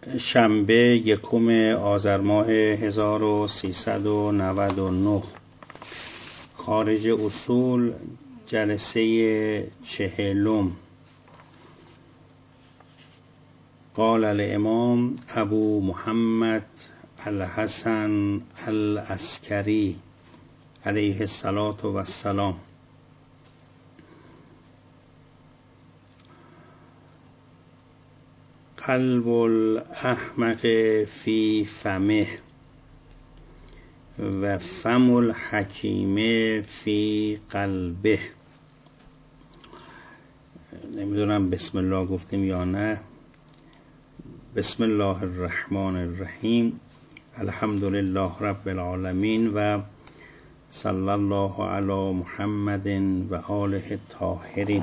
شنبه 1 آذر ماه 1399 خارج اصول جلسه 40. قال الامام ابو محمد الحسن العسکری علیه الصلاة و السلام: قلب الاحمق فی فمه و فم الحکیم فی قلبه. نمیدونم بسم الله گفتیم یا نه. بسم الله الرحمن الرحیم. الحمد لله رب العالمین و صلی الله علی محمد و آله الطاهرین.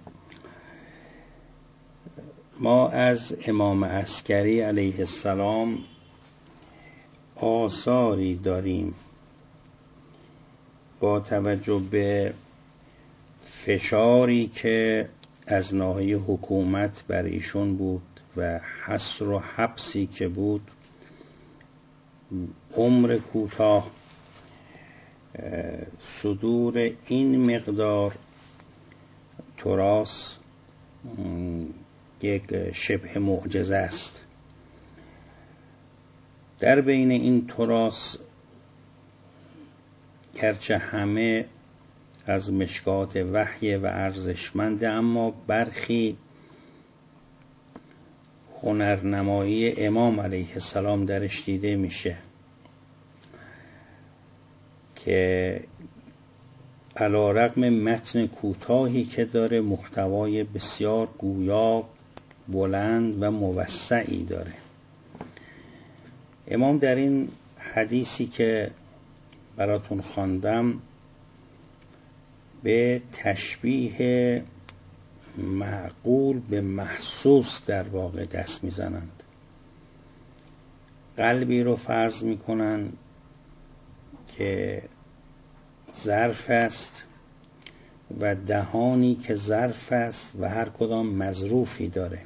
ما از امام عسکری علیه السلام آثاری داریم با توجه به فشاری که از ناحیه حکومت بر ایشون بود و حصر و حبسی که بود، عمر کوتاه، صدور این مقدار تراث یک شبه معجزه است. در بین این تراث گرچه همه از مشکات وحی و ارزشمنده، اما برخی هنرنمایی امام علیه السلام درش دیده میشه که علی‌رغم متن کوتاهی که داره، محتوای بسیار گویا، بلند و موسعی داره. امام در این حدیثی که براتون خواندم به تشبیه معقول به محسوس در واقع دست میزنند. قلبی رو فرض میکنن که ظرف است و دهانی که ظرف است و هر کدام مظروفی داره.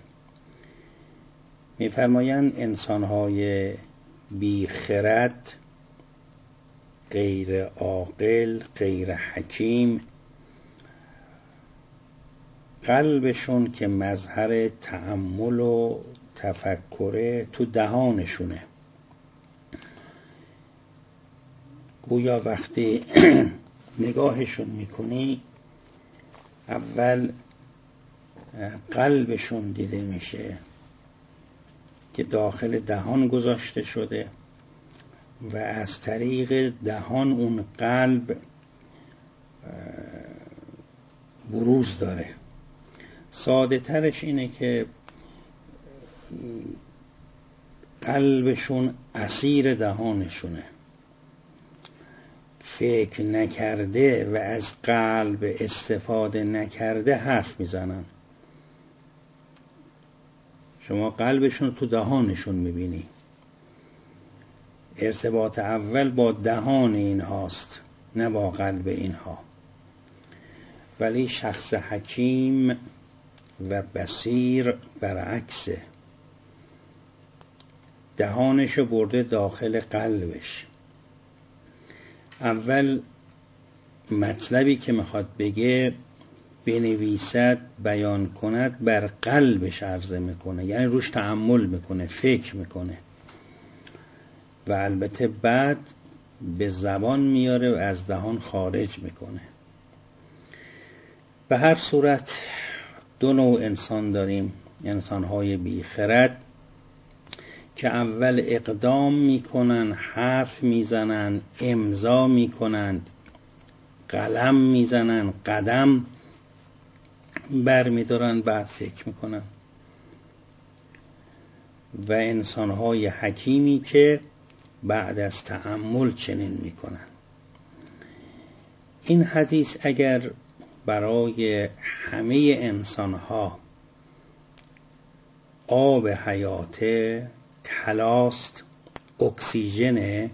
می‌فرمایند انسان‌های بی خرد، غیر عاقل، غیر حکیم، قلبشون که مظهر تأمل و تفکره تو دهانشونه. گویا وقتی نگاهشون میکنی اول قلبشون دیده میشه که داخل دهان گذاشته شده و از طریق دهان اون قلب بروز داره. ساده ترش اینه که قلبشون اسیر دهانشونه، فکر نکرده و از قلب استفاده نکرده حرف میزنن. شما قلبشون تو دهانشون میبینی. ارتباط اول با دهان این هاست، نه با قلب اینها. ولی شخص حکیم و بصیر برعکسه، دهانشو برده داخل قلبش. اول مطلبی که میخواد بگه بنویسد، بیان کند، بر قلبش عرضه میکنه، یعنی روش تأمل میکنه، فکر میکنه و البته بعد به زبان میاره و از دهان خارج میکنه. به هر صورت دو نوع انسان داریم: انسانهای بی خرد که اول اقدام میکنن، حرف میزنن، امضا میکنن، قلم میزنن، قدم برمیدارن، بعد فکر میکنن. و انسانهای حکیمی که بعد از تأمل چنین میکنن. این حدیث اگر برای همه انسانها آب حیاته، تلاست، اکسیژن،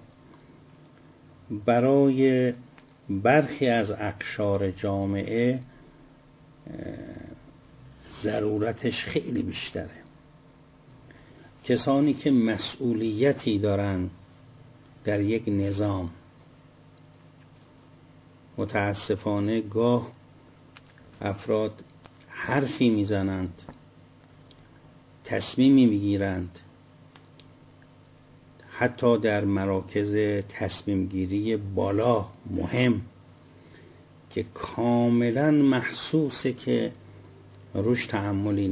برای برخی از اقشار جامعه ضرورتش خیلی بیشتره. کسانی که مسئولیتی دارن در یک نظام، متاسفانه گاه افراد حرفی میزنند، تصمیمی میگیرند، حتی در مراکز تصمیم گیری بالا مهم، که کاملا محسوسه که روش تأملی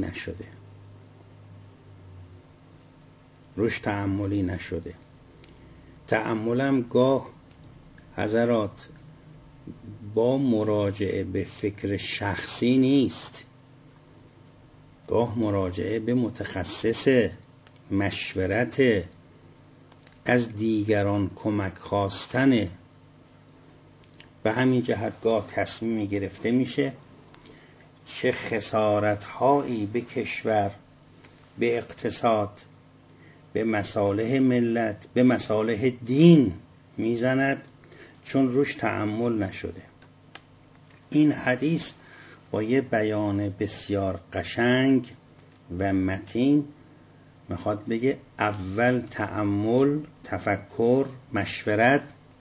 نشده. تأملم گاه حضرات با مراجعه به فکر شخصی نیست، گاه مراجعه به متخصص، مشورت، از دیگران کمک خواستن. به همین جهت گاه تصمیمی گرفته میشه چه خسارت‌هایی به کشور، به اقتصاد، به مصالح ملت، به مصالح دین میزند، چون روش تأمل نشده. این حدیث با یه بیان بسیار قشنگ و متین میخواد بگه اول تأمل، تفکر، مشورت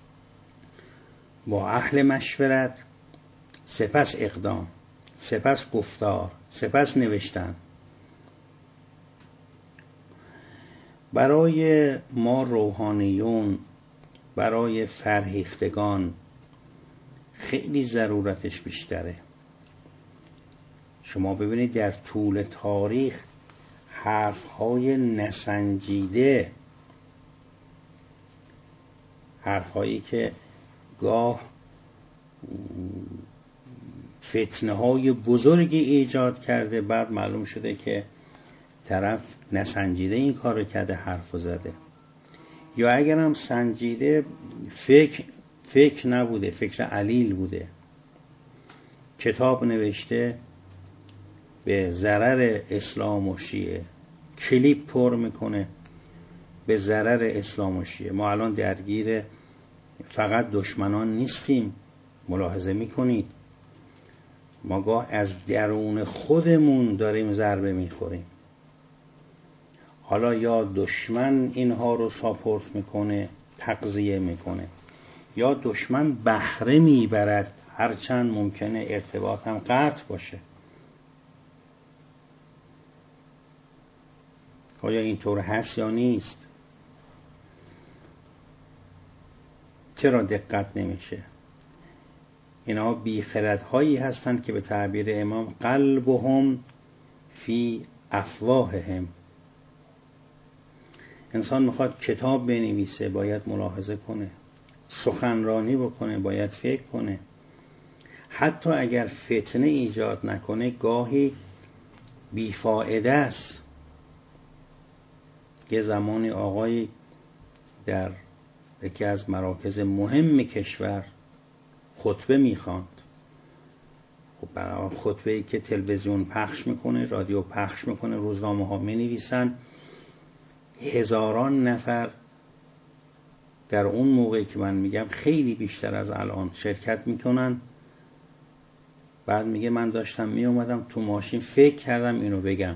با اهل مشورت، سپس اقدام، سپس گفتار، سپس نوشتن. برای ما روحانیون، برای فرهیختگان خیلی ضرورتش بیشتره. شما ببینید در طول تاریخ حرفهای نسنجیده، حرفهایی که گاه فتنه های بزرگی ایجاد کرده، بعد معلوم شده که طرف نسنجیده این کار کرده، حرف زده. یا اگرم سنجیده، فکر نبوده، فکر علیل بوده، کتاب نوشته به ضرر اسلام و شیعه، کلیپ پر میکنه به ضرر اسلام و شیعه. ما الان درگیر فقط دشمنان نیستیم، ملاحظه میکنید ما گاه از درون خودمون داریم ضربه میخوریم. حالا یا دشمن اینها رو ساپورت میکنه، تغذیه میکنه، یا دشمن بهره میبرد، هرچند ممکنه ارتباط هم قطع باشه. آیا اینطور هست یا نیست؟ چرا دقت نمیشه؟ اینها بیخردهایی هستند که به تعبیر امام قلبهم فی افواههم. انسان میخواد کتاب بنویسه، باید ملاحظه کنه، سخنرانی بکنه، باید فکر کنه. حتی اگر فتنه ایجاد نکنه گاهی بیفایده است. یه زمانی آقایی در یکی از مراکز مهم کشور خطبه میخواند. خب برای خطبه‌ای که تلویزیون پخش میکنه، رادیو پخش میکنه، روزنامه ها مینویسن، هزاران نفر در اون موقعی که من میگم خیلی بیشتر از الان شرکت میکنن. بعد میگه من داشتم میومدم تو ماشین فکر کردم اینو بگم.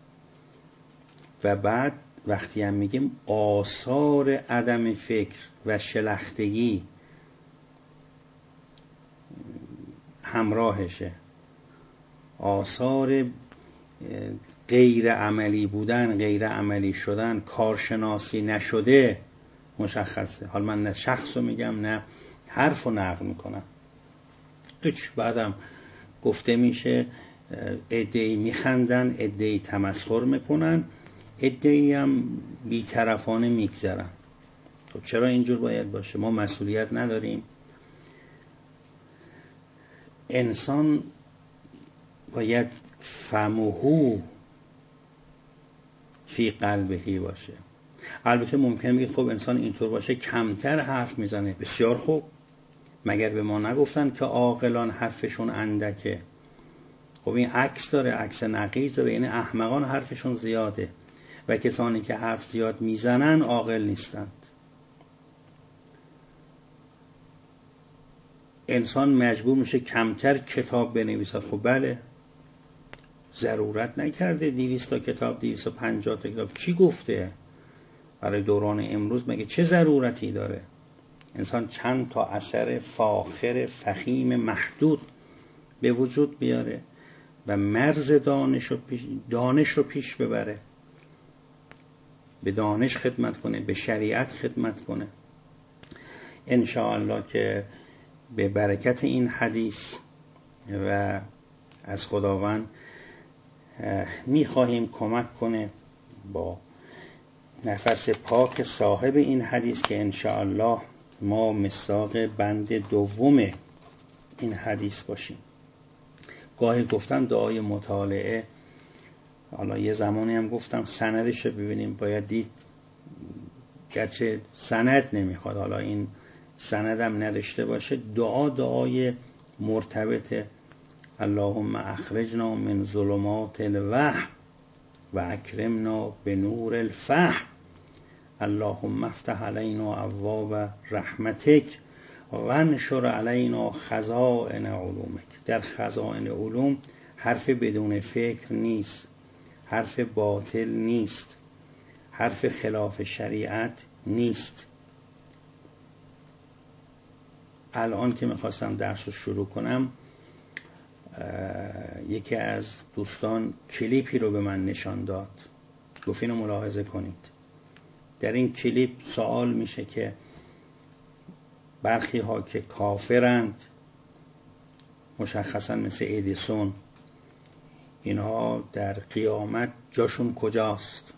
و بعد وقتی هم میگیم آثار عدم فکر و شلختگی همراهشه، آثار غیر عملی بودن، غیر عملی شدن، کارشناسی نشده مشخصه. حال من نه شخص رو میگم نه حرف رو نقل میکنم. بعدم گفته میشه عده‌ای میخندن، عده‌ای تمسخر میکنن، عده‌ای هم بی‌طرفانه میگذرن. خب چرا اینجور باید باشه؟ ما مسئولیت نداریم؟ انسان باید فمهو فی قلبهی باشه. البته ممکن بگید خب انسان اینطور باشه کمتر حرف میزنه. بسیار خوب، مگر به ما نگفتن که عاقلان حرفشون اندکه؟ خب این عکس داره، عکس نقیض داره، یعنی احمقان حرفشون زیاده و کسانی که حرف زیاد میزنن عاقل نیستند. انسان مجبور میشه کمتر کتاب بنویسد. خب بله، ضرورت نکرده 200 تا کتاب 250 تا کتاب. کی گفته برای دوران امروز مگه چه ضرورتی داره انسان چند تا اثر فاخر فخیم محدود به وجود بیاره و مرز دانش رو پیش ببره، به دانش خدمت کنه، به شریعت خدمت کنه. انشاءالله که به برکت این حدیث و از خداوند میخواهیم کمک کنه با نفس پاک صاحب این حدیث که انشاءالله ما مصداق بند دوم این حدیث باشیم. گاهی گفتم دعای مطالعه، حالا یه زمانی هم گفتم سندش رو ببینیم، باید دید گرچه سند نمیخواد، حالا این سند هم نداشته باشه، دعای مرتبط اللهم اخرجنا من ظلمات الوهم و اکرمنا به نور الفهم اللهم افتح علینا ابواب رحمتک و انشر علینا خزائن علومک. در خزائن علوم حرف بدون فکر نیست، حرف باطل نیست، حرف خلاف شریعت نیست. الان که میخواستم درس رو شروع کنم یکی از دوستان کلیپی رو به من نشان داد، گفت اینو ملاحظه کنید. در این کلیپ سوال میشه که برخی ها که کافرند، مشخصا مثل ادیسون، اینها در قیامت جاشون کجاست؟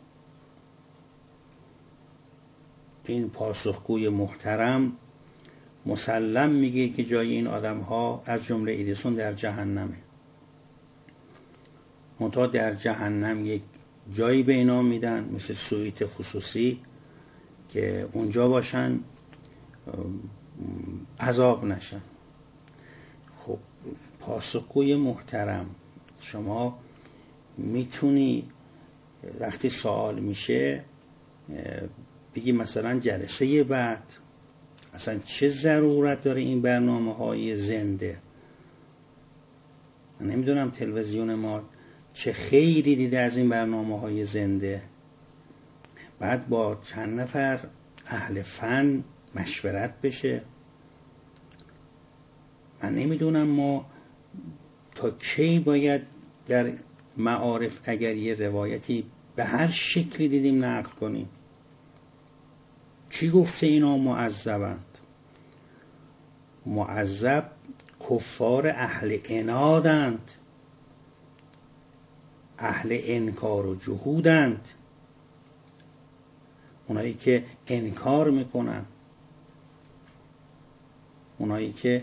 این پاسخگوی محترم مسلم میگه که جای این آدم ها از جمله ادیسون در جهنمه. منتها در جهنم یک جایی به اینا میدن مثل سویت خصوصی که اونجا باشن، عذاب نشن. خب پاسخگوی محترم، شما میتونی وقتی سوال میشه بگی مثلا جلسه بعد، اصلا چه ضرورت داره این برنامه های زنده؟ من نمیدونم تلویزیون ما چه خیری دیده از این برنامه های زنده. بعد با چند نفر اهل فن مشورت بشه. من نمیدونم ما تا کی باید در معارف اگر یه روایتی به هر شکلی دیدیم نقل کنیم. کی گفته اینا معذبند؟ معذب کفار اهل عنادند، اهل انکار و جهودند، اونایی که انکار میکنن، اونایی که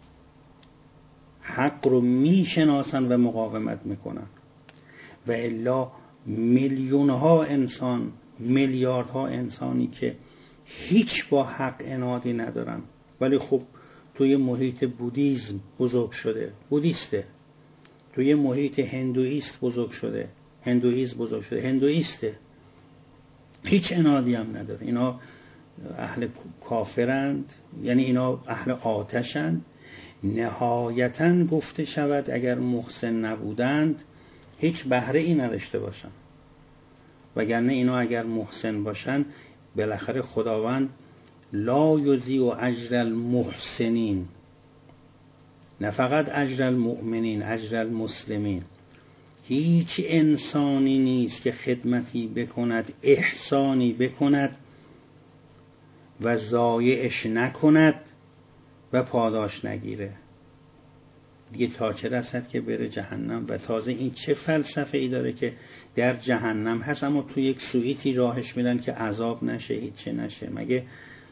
حق رو میشناسن و مقاومت میکنن. و الا میلیون ها انسان، میلیاردها انسانی که هیچ با حق عنادی ندارن ولی خب توی محیط بودیسم بزرگ شده، بودیسته. توی محیط هندویست بزرگ شده، هندویسم بزرگ شده، هندویسته. هیچ عنادی هم نداره. اینا اهل کافرند، یعنی اینا اهل آتشند. نهایتاً گفته شود اگر محسن نبودند هیچ بهره ای نداشته باشند، وگرنه اینا اگر محسن باشند بالاخره خداوند لا یضیع اجر المحسنین، نه فقط اجر المؤمنین، اجر المسلمین. هیچ انسانی نیست که خدمتی بکند، احسانی بکند و ضایعش نکند و پاداش نگیره. دیگه تا چه رسد که بره جهنم. و تازه این چه فلسفه ای داره که در جهنم هست اما تو یک سویتی راهش میدن که عذاب نشه، هیچ نشه. مگه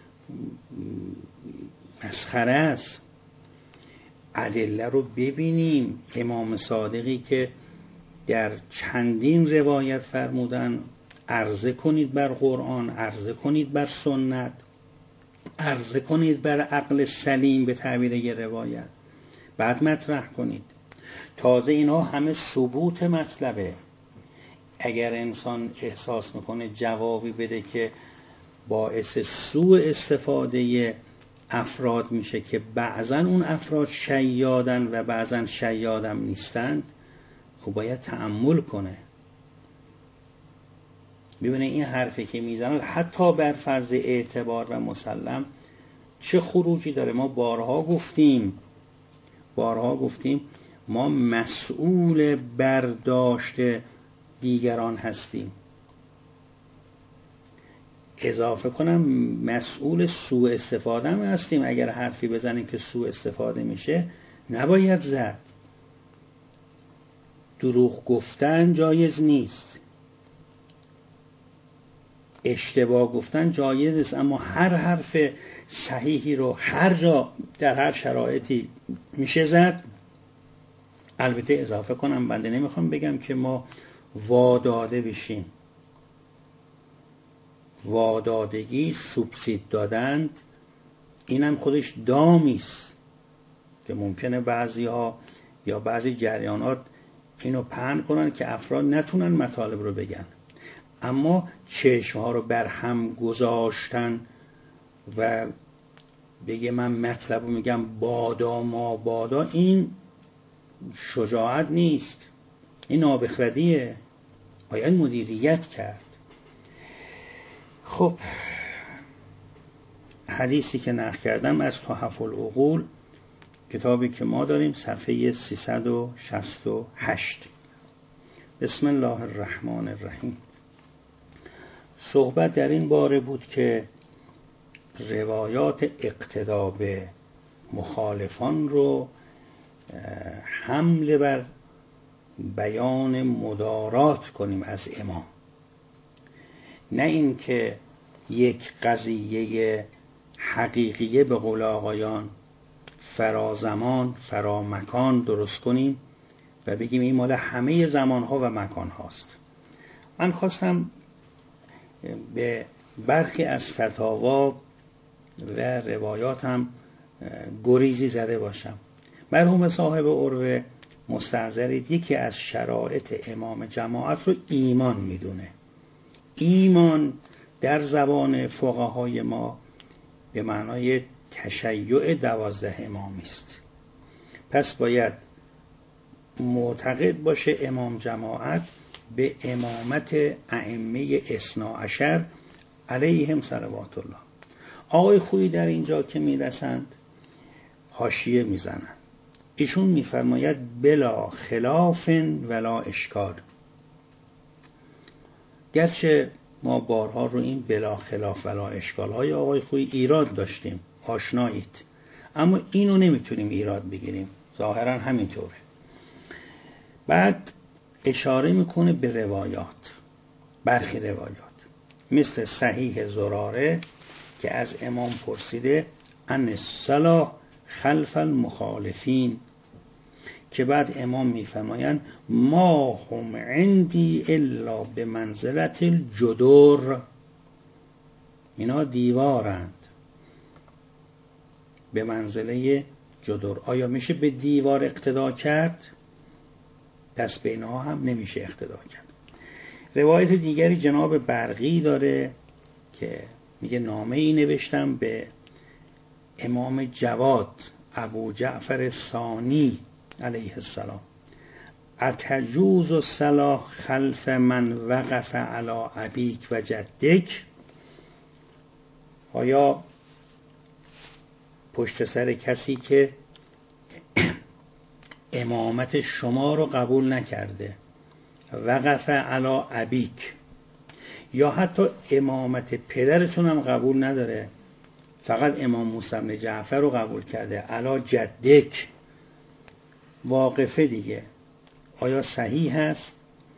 مسخره است؟ ادله رو ببینیم. امام صادقی که در چندین روایت فرمودن عرضه کنید بر قرآن، عرضه کنید بر سنت، عرضه کنید بر عقل سلیم به تعبیر یه روایت، بعد مطرح کنید. تازه اینا همه ثبوت مطلبه. اگر انسان احساس میکنه جوابی بده که باعث سوء استفاده افراد میشه که بعضن اون افراد شیادن و بعضن شیادم نیستند، خب باید تأمل کنه، ببینه این حرفی که میزنه حتی بر فرض اعتبار و مسلم چه خروجی داره. ما بارها گفتیم ما مسئول برداشت دیگران هستیم. اضافه کنم مسئول سوء استفاده هم هستیم. اگر حرفی بزنیم که سوء استفاده میشه نباید زد. دروغ گفتن جایز نیست، اشتباه گفتن جایز است، اما هر حرف صحیحی رو هر جا در هر شرایطی میشه زد. البته اضافه کنم بنده نمیخوام بگم که ما واداده بشیم. وادادگی، سوبسید دادن، اینم خودش دامیست که ممکنه بعضی‌ها یا بعضی جریانات اینو پهن کنن که افراد نتونن مطالب رو بگن، اما چشم‌ها رو بر هم گذاشتن و بگه من مطلب رو میگم بادا ما بادا، این شجاعت نیست، این نابخردیه، باید مدیریت کرد. خب حدیثی که نقل کردم از تحف العقول، کتابی که ما داریم، صفحه 368. بسم الله الرحمن الرحیم. صحبت در این باره بود که روایات اقتدا به مخالفان رو حمله بر بیان مدارات کنیم از امام، نه این که یک قضیه حقیقیه به قول آقایان فرازمان فرامکان درست کنیم و بگیم این مال همه زمانها و مکان هاست. من خواستم به برخی از فتاوا و روایات هم گریزی زده باشم. مرحوم صاحب عروه مستحضرید یکی از شرایط امام جماعت رو ایمان میدونه. ایمان در زبان فقهای ما به معنای تشیع 12 امامی است. پس باید معتقد باشه امام جماعت به امامت ائمه 12 علیهم صلوات الله. آقای خویی در اینجا که میرسند حاشیه میزنند. ایشون میفرماید بلا خلاف ولا اشکال. گرچه ما بارها رو این بلا خلاف ولا اشکال های آقای خویی ایراد داشتیم، آشنایید، اما اینو نمیتونیم ایراد بگیریم، ظاهرا همینطوره. بعد اشاره میکنه به روایات، برخی روایات مثل صحیح زراره که از امام پرسیده ان الصلاة خلف المخالفین، که بعد امام میفرمایند ما هم عندی الا به منزلت الجدر، اینا دیوارند به منزله جدر. آیا میشه به دیوار اقتدا کرد؟ پس به اینها هم نمیشه اقتدا کرد. روایت دیگری جناب برقی داره که میگه نامه ای نوشتم به امام جواد ابو جعفر ثانی علیه السلام، اتجوز الصلاة خلف من وقف علی ابیک و جدک، آیا پشت سر کسی که امامت شما رو قبول نکرده، وقف علی ابیک، یا حتی امامت پدرتون هم قبول نداره، فقط امام موسی بن جعفر رو قبول کرده، علی جدک، واقفه دیگه، آیا صحیح هست؟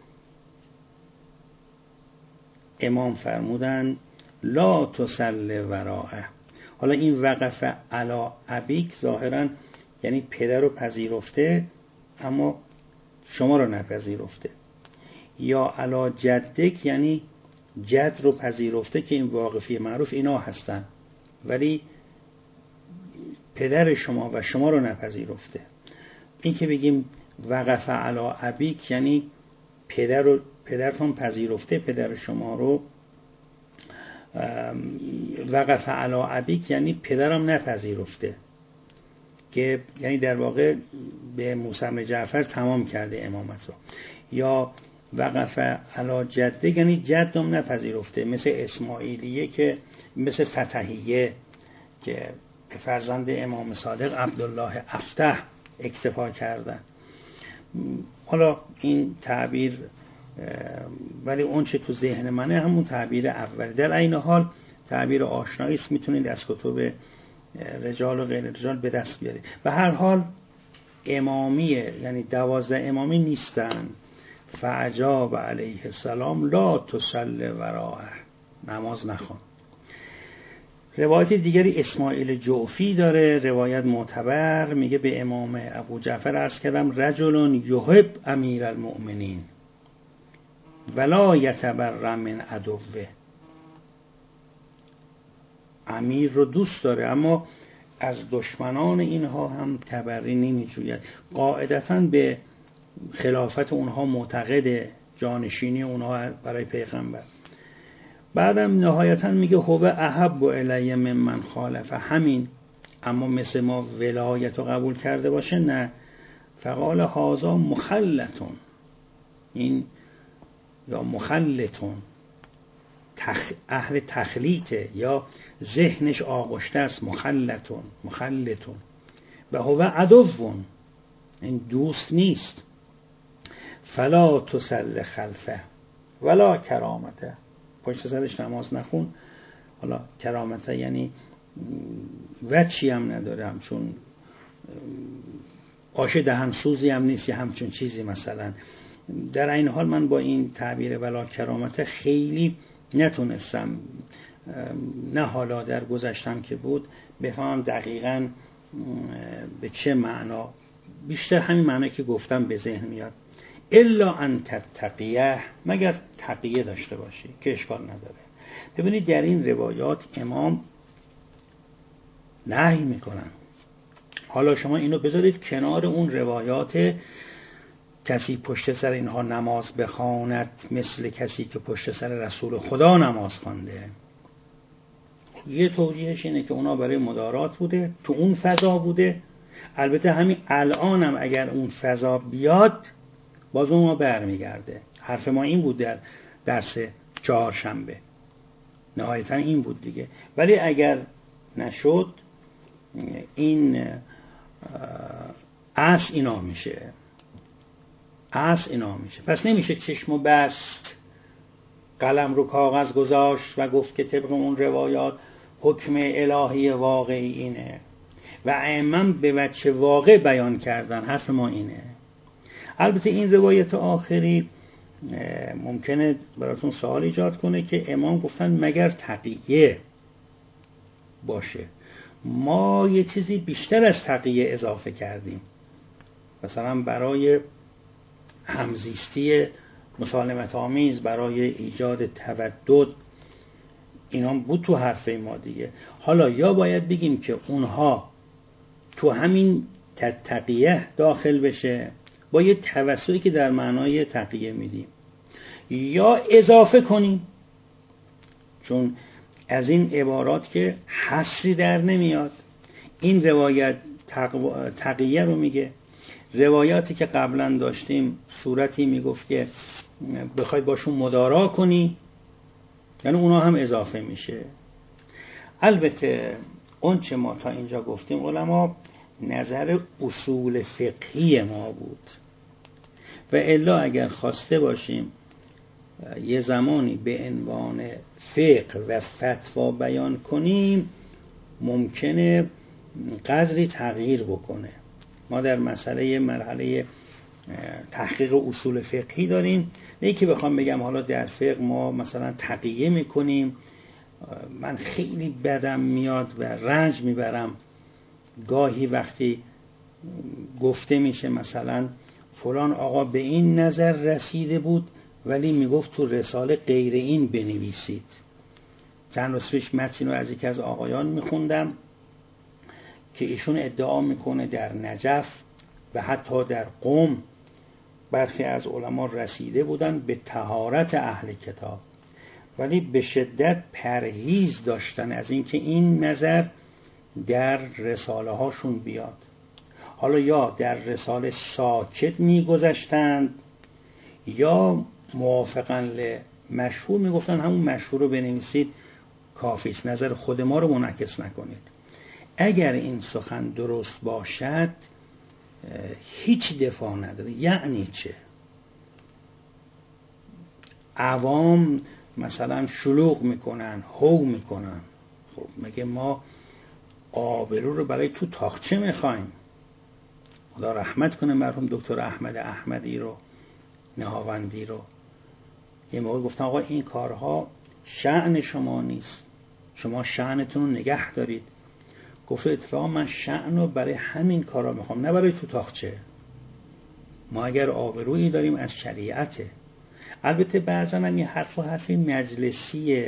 امام فرمودن لا تسل وراءه. حالا این وقف علی ابیک ظاهرا یعنی پدر رو پذیرفته اما شما رو نپذیرفته، یا علی جدک یعنی جد رو پذیرفته که این واقفی معروف اینا هستن ولی پدر شما و شما رو نپذیرفته. این که بگیم وقف علی ابیک یعنی پدرتون پذیرفته پدر شما رو، وقف علی ابیک یعنی پدرم نپذیرفته. که یعنی در واقع به موسی بن جعفر تمام کرده امامت رو، یا وقف علی جده یعنی جدم نپذیرفته، مثل اسماعیلیه که مثل فتحیه که به فرزند امام صادق عبدالله افتح اکتفا کردن. حالا این تعبیر ولی اون چه تو ذهن منه همون تعبیر اولی. در این حال تعبیر آشنایی است، میتونید از کتب رجال و غیر رجال به دست بیارید. و هر حال امامیه، یعنی 12 امامی نیستن. فعجاب علیه السلام لا تصلی وراءه، نماز نخوان. روایت دیگری اسماعیل جعفی داره، روایت معتبر، میگه به امام ابو جعفر عرض کردم رجل یحب امیر المؤمنین ولا یتبر من عدوه، امیر رو دوست داره اما از دشمنان اینها هم تبری نمیجوید. قاعدتاً به خلافت اونها معتقد، جانشینی اونها برای پیغمبر. بعدم نهایتاً میگه هو احب الی ممن خالف، همین، اما مثل ما ولایت رو قبول کرده باشه نه. فقال هذا مخلتون، این یا مخلتون اهل تخلیطه یا ذهنش آغشته است. مخلتون و هو عدوون، این دوست نیست. فلا تسل خلفه ولا کرامته، پشت سرش نماز نخون. حالا کرامته یعنی وچی هم ندارم، چون آش دهنسوزی هم نیست، همچون چیزی مثلا. در این حال من با این تعبیر ولا کرامته خیلی نتونستم، نه حالا در گذشتم که بود، بفهمم دقیقاً به چه معنا. بیشتر همین معنی که گفتم به ذهن میاد. الا ان تتقیه، مگر تقیه داشته باشی که اشکال نداره. ببینید در این روایات امام نهی میکنن. حالا شما اینو بذارید کنار اون روایات کسی پشت سر اینها نماز بخواند مثل کسی که پشت سر رسول خدا نماز خوانده. یه توجیهش اینه که اونا برای مدارات بوده، تو اون فضا بوده. البته همین الان هم اگر اون فضا بیاد باز اون ما برمیگرده. حرف ما این بود در درس چهارشنبه، نهایتا این بود دیگه. ولی اگر نشد این اصل اینا میشه، پس نمیشه چشم و بست، قلم رو کاغذ گذاشت و گفت که طبق اون روایات حکم الهی واقعی اینه و ائمه به وجه واقع بیان کردن. حرف ما اینه. البته این روایت آخری ممکنه براتون سوال ایجاد کنه که امام گفتن مگر تقیه باشه. ما یه چیزی بیشتر از تقیه اضافه کردیم، مثلا برای همزیستی مسالمت آمیز، برای ایجاد تودد، اینا بود تو حرف ما دیگه. حالا یا باید بگیم که اونها تو همین تقیه داخل بشه با یه توسلی که در معنای تقیه میدیم، یا اضافه کنیم، چون از این عبارات که حصری در نمیاد. این روایت تقیه رو میگه. روایاتی که قبلا داشتیم صورتی میگفت که بخوای باشون مدارا کنی، یعنی اونا هم اضافه میشه. البته اون چه ما تا اینجا گفتیم علما نظر اصول فقهی ما بود و الا اگر خواسته باشیم یه زمانی به عنوان فقه و فتوا بیان کنیم ممکنه قدری تغییر بکنه. ما در مرحله تحقیق اصول فقهی داریم، نه که بخوام بگم حالا در فقه ما مثلا تقیه میکنیم. من خیلی بدم میاد و رنج میبرم گاهی وقتی گفته میشه مثلا فلان آقا به این نظر رسیده بود ولی میگفت تو رساله غیر این بنویسید. چند روز پیش متن رو از یکی از آقایان میخوندم که ایشون ادعا میکنه در نجف و حتی در قم برخی از علما رسیده بودن به طهارت اهل کتاب، ولی به شدت پرهیز داشتن از اینکه این نظر در رساله هاشون بیاد. حالا یا در رساله ساکت میگذشتند یا موافقاً مشهور میگفتن همون مشهور رو بنویسید کافی است، نظر خود ما رو منعکس نکنید. اگر این سخن درست باشد هیچ دفاع نداره. یعنی چه؟ عوام مثلا شلوغ میکنن، هو میکنن. خب مگه ما آبرو رو برای تو تاخچه میخوایم؟ خدا رحمت کنه مرحوم دکتر احمد احمدی رو، نهاوندی رو. یه موقع گفتن آقا این کارها شأن شما نیست، شما شأنتون رو نگه دارید. گفت اتفاقا من شأن رو برای همین کارا میخوام، نه برای تو تاخچه. ما اگر آبرویی داریم از شریعته. البته بعضا هم یه حرفی مجلسی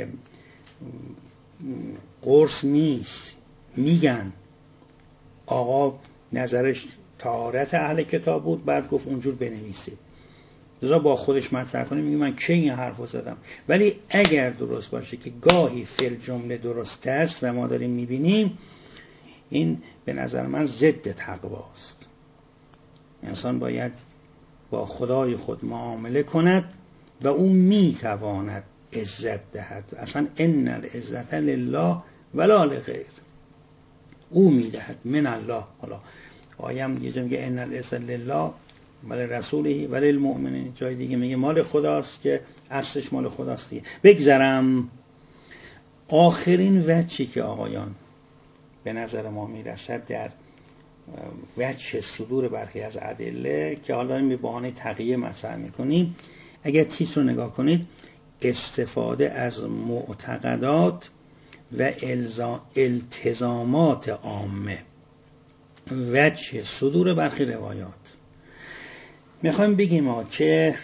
قرص نیست، میگن آقا نظرش طهارت اهل کتاب بود، بعد گفت اونجور بنویسید. لذا با خودش مطرح کنه میگه من کی این حرفو زدم. ولی اگر درست باشه که گاهی فعل جمله درست است و ما داریم میبینیم، این به نظر من ضد تقواست. انسان باید با خدای خود معامله کند و او میتواند عزت دهد. اصلا ان العزت لله ولا لغیر. او میدهد من الله. حالا آیم یه جا میگه ان العزت لله ولی رسوله ولی المؤمنین، جای دیگه میگه مال خداست که اصلش مال خداست دیگه. بگذرم. آخرین وجهی که آقایان به نظر ما میرسد در وجه صدور برخی از ادله که حالا این به بهانه تقیه مطرح میکنیم، اگر تیتر رو نگاه کنید، استفاده از معتقدات و التزامات عامه، وجه صدور برخی روایات. میخوایم بگیم که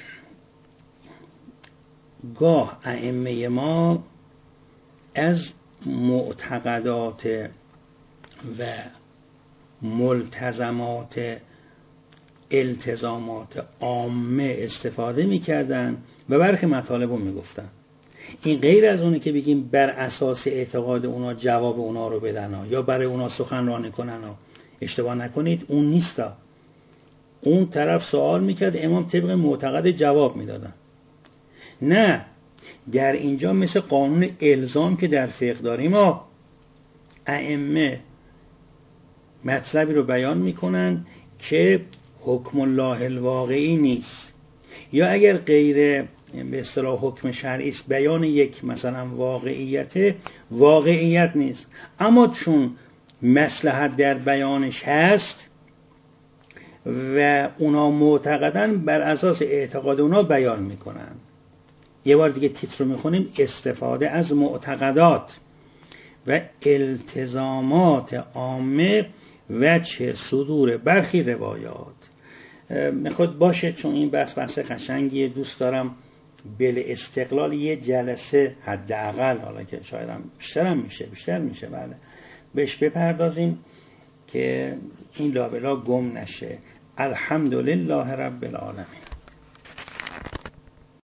گاه ائمه ما از معتقدات و ملتزمات التزامات عامه استفاده میکردن و برخی مطالب رو میگفتن. این غیر از اونه که بگیم بر اساس اعتقاد اونا جواب اونا رو بدن یا برای اونا سخنرانی کنن. اشتباه نکنید، اون نیستا. اون طرف سوال میکرد، امام طبق معتقد جواب میدادن. نه، در اینجا مثل قانون الزام که در فقه داریم، ائمه مطلبی رو بیان میکنن که حکم الله الواقعی نیست، یا اگر غیر به اصطلاح حکم شرعی است، بیان یک مثلا واقعیت نیست، اما چون مصلحت در بیانش هست و اونا معتقدن، بر اساس اعتقاد اونا بیان میکنن. یه بار دیگه تیتر رو میخونیم: استفاده از معتقدات و التزامات عامه وجه صدور برخی روایات. میخواد باشه، چون این بحث قشنگیه، دوست دارم بل استقلال یه جلسه حداقل، حالا که شاید هم بیشتر میشه بله، بهش بپردازیم که این لابلا گم نشه. الحمدلله رب العالمین.